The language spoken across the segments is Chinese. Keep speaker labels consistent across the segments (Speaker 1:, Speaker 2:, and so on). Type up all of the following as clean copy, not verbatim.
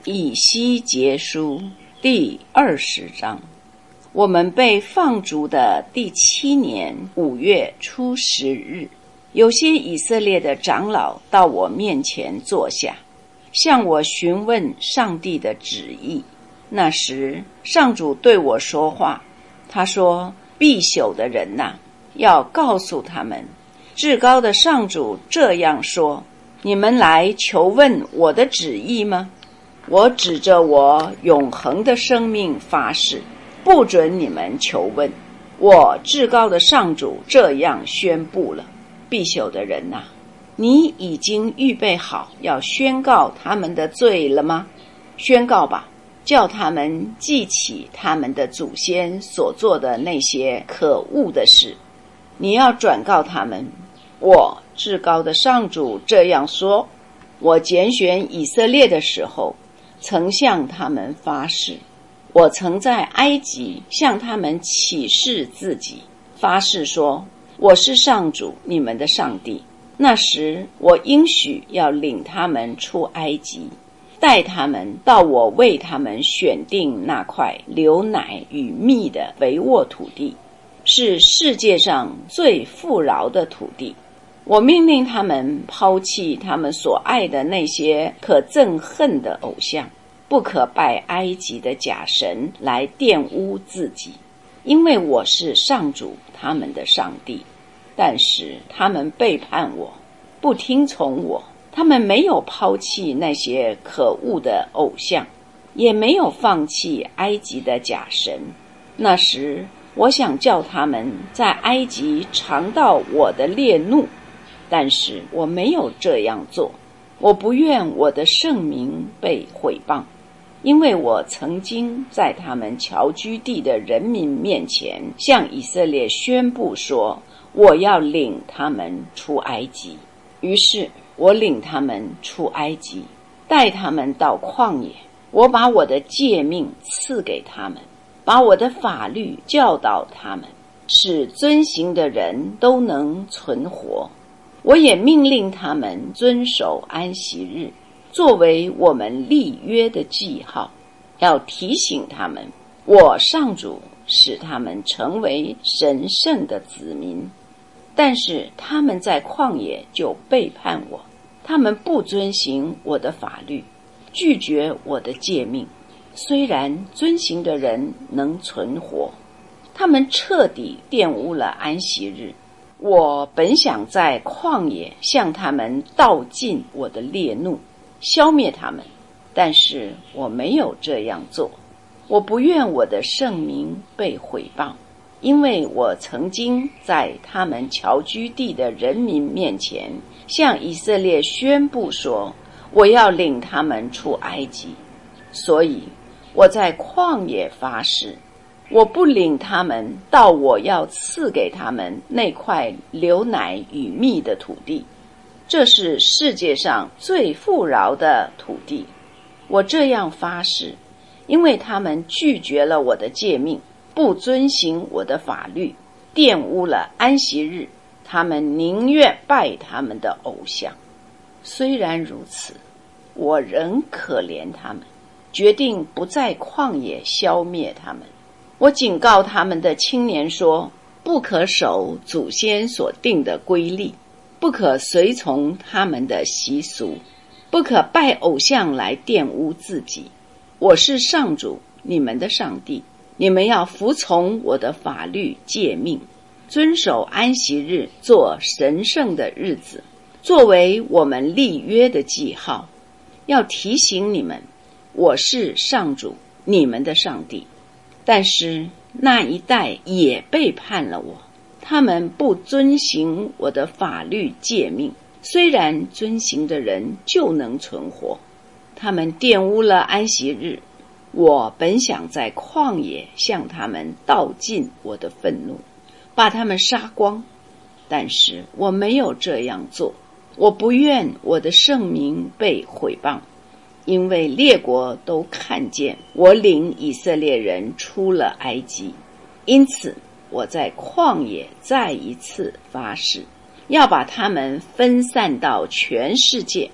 Speaker 1: 以西结书第20章。我们被放逐的第7年5月初10日，有些以色列的长老到我面前坐下，向我询问上帝的旨意。那时上主对我说话，他说：必朽的人哪，要告诉他们，至高的上主这样说：你们来求问我的旨意吗？我指着我永恒的生命发誓，不准你们求问。我至高的上主这样宣布了：必朽的人哪，你已经预备好要宣告他们的罪了吗？宣告吧，叫他们记起他们的祖先所做的那些可恶的事。你要转告他们，我至高的上主这样说：我拣选以色列的时候，曾向他们发誓，我曾在埃及向他们启示自己，发誓说，我是上主你们的上帝。那时我应许要领他们出埃及，带他们到我为他们选定那块流奶与蜜的肥沃土地，是世界上最富饶的土地。我命令他们抛弃他们所爱的那些可憎恨的偶像，不可拜埃及的假神来玷污自己，因为我是上主他们的上帝。但是他们背叛我，不听从我，他们没有抛弃那些可恶的偶像，也没有放弃埃及的假神。那时我想叫他们在埃及尝到我的烈怒，但是我没有这样做。我不愿我的圣名被毁谤，因为我曾经在他们侨居地的人民面前向以色列宣布说，我要领他们出埃及。于是我领他们出埃及，带他们到旷野。我把我的诫命赐给他们，把我的法律教导他们，使遵行的人都能存活。我也命令他们遵守安息日，作为我们立约的记号，要提醒他们，我上主使他们成为神圣的子民。但是他们在旷野就背叛我，他们不遵行我的法律，拒绝我的诫命。虽然遵行的人能存活，他们彻底玷污了安息日。我本想在旷野向他们倒尽我的烈怒，消灭他们，但是我没有这样做。我不愿我的圣名被毁谤，因为我曾经在他们侨居地的人民面前向以色列宣布说，我要领他们出埃及。所以我在旷野发誓，我不领他们到我要赐给他们那块流奶与蜜的土地，这是世界上最富饶的土地。我这样发誓，因为他们拒绝了我的诫命，不遵行我的法律，玷污了安息日，他们宁愿拜他们的偶像。虽然如此，我仍可怜他们，决定不在旷野消灭他们。我警告他们的青年说，不可守祖先所定的规例，不可随从他们的习俗，不可拜偶像来玷污自己。我是上主你们的上帝，你们要服从我的法律诫命，遵守安息日做神圣的日子，作为我们立约的记号，要提醒你们，我是上主你们的上帝。但是那一代也背叛了我，他们不遵行我的法律诫命，虽然遵行的人就能存活。他们玷污了安息日，我本想在旷野向他们倒尽我的愤怒，把他们杀光，但是我没有这样做。我不愿我的圣名被毁谤，因为列国都看见我领以色列人出了埃及。因此我在旷野再一次发誓，要把他们分散到全世界。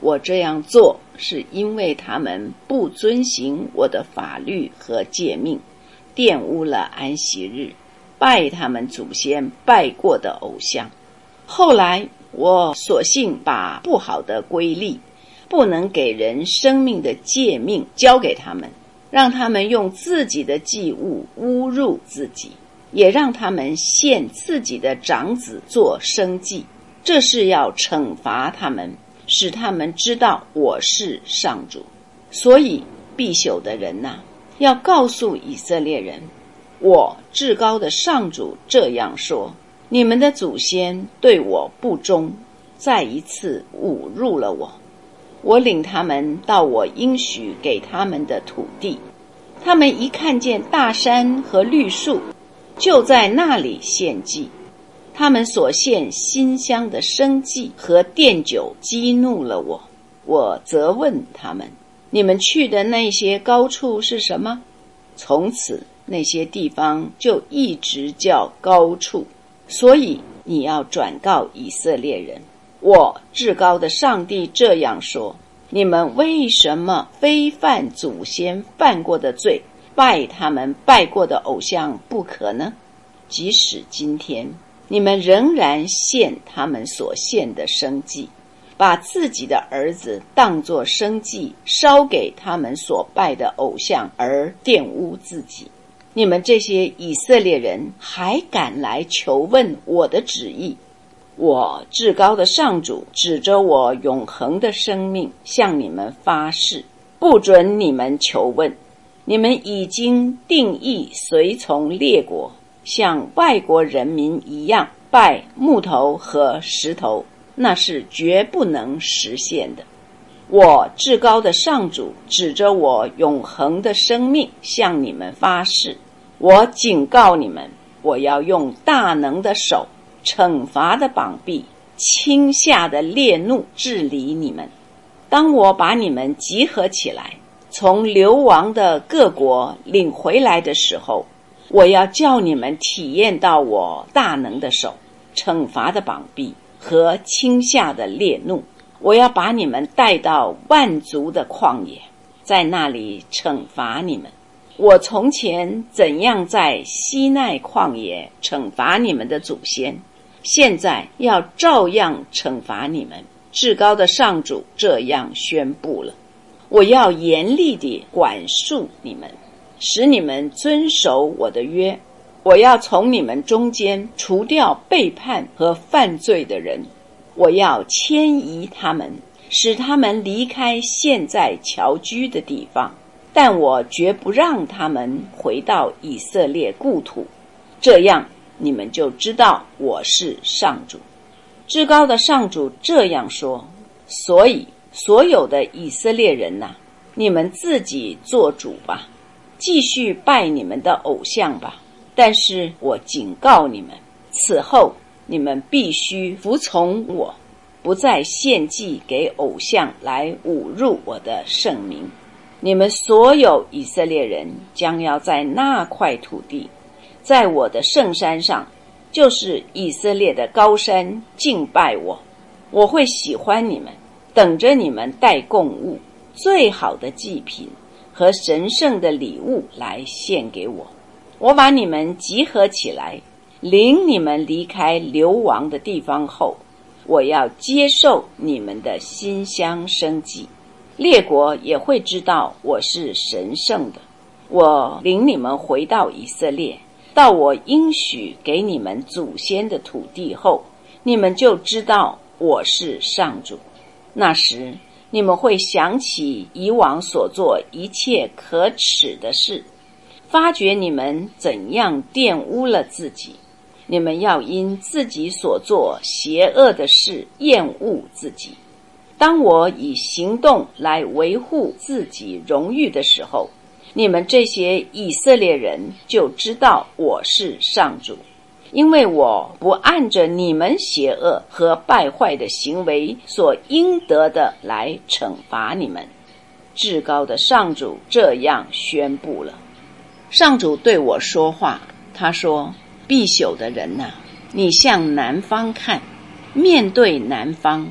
Speaker 1: 我这样做是因为他们不遵行我的法律和诫命，玷污了安息日，拜他们祖先拜过的偶像。后来我索性把不好的规例，不能给人生命的诫命交给他们，让他们用自己的祭物侮辱自己，也让他们献自己的长子做生祭，这是要惩罚他们，使他们知道我是上主。所以必朽的人啊，要告诉以色列人，我至高的上主这样说，你们的祖先对我不忠，再一次侮辱了我。我领他们到我应许给他们的土地，他们一看见大山和绿树，就在那里献祭。他们所献馨香的生祭和奠酒激怒了我。我责问他们，你们去的那些高处是什么？从此那些地方就一直叫高处。所以你要转告以色列人，我至高的上帝这样说，你们为什么非犯祖先犯过的罪，拜他们拜过的偶像不可呢？即使今天你们仍然献他们所献的生祭，把自己的儿子当作生祭烧给他们所拜的偶像而玷污自己。你们这些以色列人还敢来求问我的旨意？我至高的上主指着我永恒的生命向你们发誓，不准你们求问。你们已经定义随从列国，像外国人民一样拜木头和石头，那是绝不能实现的。我至高的上主指着我永恒的生命向你们发誓，我警告你们，我要用大能的手、惩罚的膀臂、倾下的烈怒治理你们。当我把你们集合起来，从流亡的各国领回来的时候，我要叫你们体验到我大能的手、惩罚的膀臂和倾下的烈怒。我要把你们带到万族的旷野，在那里惩罚你们。我从前怎样在西奈旷野惩罚你们的祖先，现在要照样惩罚你们。至高的上主这样宣布了，我要严厉地管束你们，使你们遵守我的约。我要从你们中间除掉背叛和犯罪的人，我要迁移他们，使他们离开现在侨居的地方，但我绝不让他们回到以色列故土。这样你们就知道我是上主。至高的上主这样说，所以所有的以色列人啊，你们自己做主吧，继续拜你们的偶像吧。但是我警告你们，此后你们必须服从我，不再献祭给偶像来侮辱我的圣名。你们所有以色列人将要在那块土地，在我的圣山上，就是以色列的高山，敬拜我。我会喜欢你们，等着你们带供物，最好的祭品和神圣的礼物来献给我。我把你们集合起来，领你们离开流亡的地方后，我要接受你们的馨香生祭。列国也会知道我是神圣的。我领你们回到以色列，到我应许给你们祖先的土地后，你们就知道我是上主。那时你们会想起以往所做一切可耻的事，发觉你们怎样玷污了自己。你们要因自己所做邪恶的事厌恶自己。当我以行动来维护自己荣誉的时候，你们这些以色列人就知道我是上主，因为我不按着你们邪恶和败坏的行为所应得的来惩罚你们。至高的上主这样宣布了。上主对我说话，他说，必朽的人啊，你向南方看，面对南方，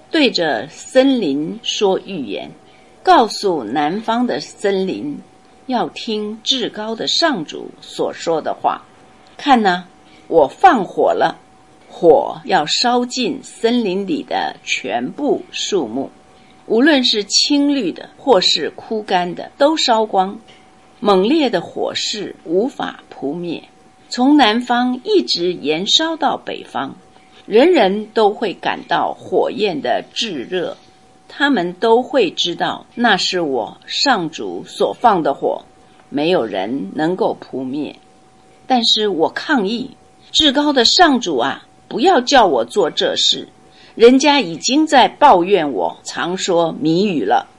Speaker 1: 对着森林说预言，告诉南方的森林要听至高的上主所说的话。看哪，我放火了，火要烧尽森林里的全部树木，无论是青绿的或是枯干的，都烧光。猛烈的火势无法扑灭，从南方一直延烧到北方，人人都会感到火焰的炙热，他们都会知道那是我上主所放的火，没有人能够扑灭。但是我抗议，至高的上主啊，不要叫我做这事，人家已经在抱怨我常说谜语了。